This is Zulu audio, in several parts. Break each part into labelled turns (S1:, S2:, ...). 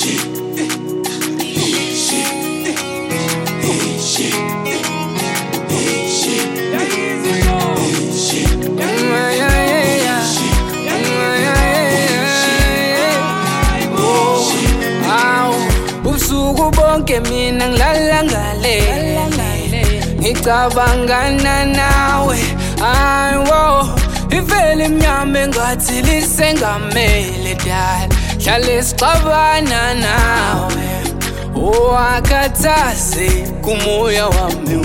S1: Ubusuku bonke mina ngilala ngale ngicabangana nawe ayiwo ivele imnyama engathi lisengamele dala hlale sixabana nawe wakhathaze kumoya wami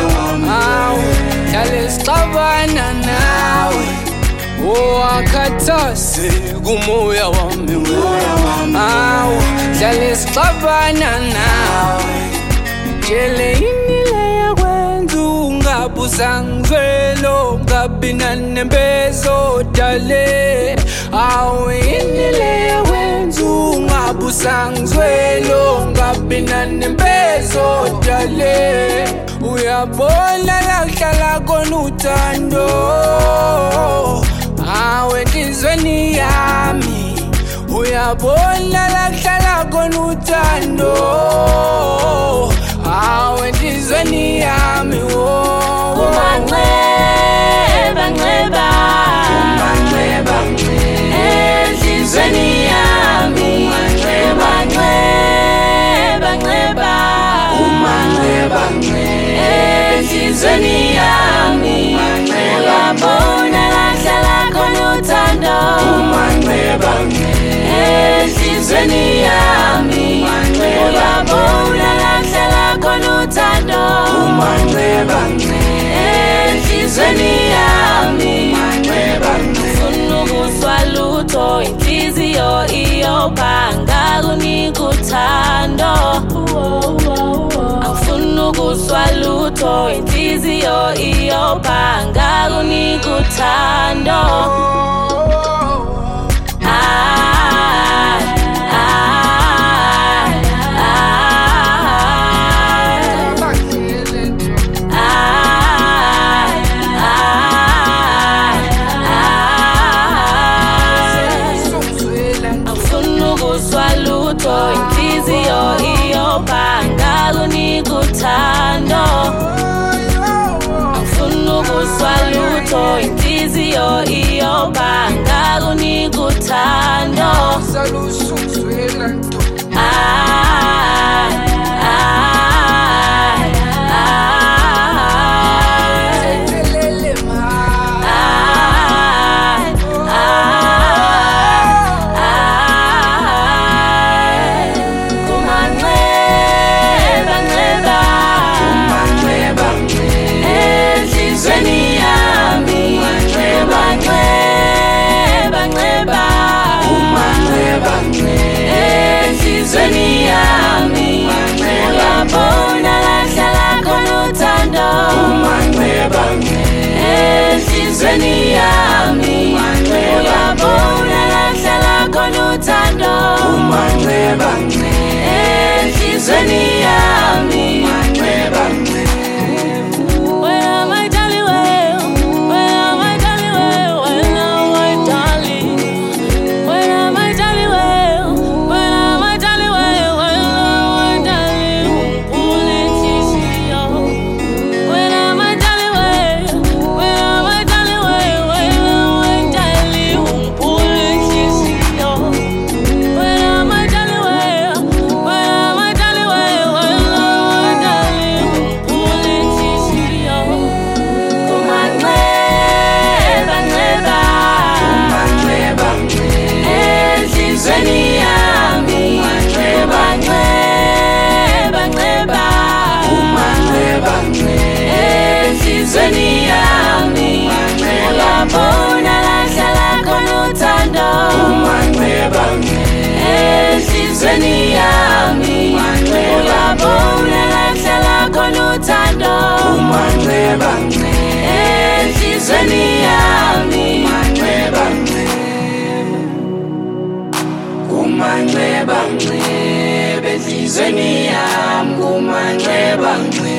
S1: hlale sixabana nawe wakhathaze kumoya wami hlale sixabana nawe tshele yini leya kwenza ungabuza ngizwelo ungabi nanembezo dale yini leya kwenza ungabuza ngizwelo ungabi nanembezo dale uyabona la kuhlala khona uthando enhlizweni yami uyabona la kuhlala khona uthando enhlizweni yami
S2: umanxeba nxeba enhlizweni yami umanxeba nxeba enhlizweni yami uyabona la kuhlala khona uthando enhlizweni yami uyabona la kuhlala khona uthando enhlizweni yami ngifuna ukuzwa lutho inhliziyo iyobhanga kunika uthando angifuna ukuzwa lutho inhliziyo iyobhanga kunika uthando inhliziyo iyobhanga kunika uthando angifuna ukuzwa lutho inhliziyo iyobhanga kunika uthando enhlizweni yami uyabona la kuhlala khona uthando enhlizweni yami uyabona la kuhlala khona uthando enhlizweni yami enhlizweni yami uyabona la kuhlala khona uthando enhlizweni yami uyabona la kuhlala khona uthando enhlizweni yami
S1: kumanxeba nxeba enhlizweni yami kumanxeba nxeba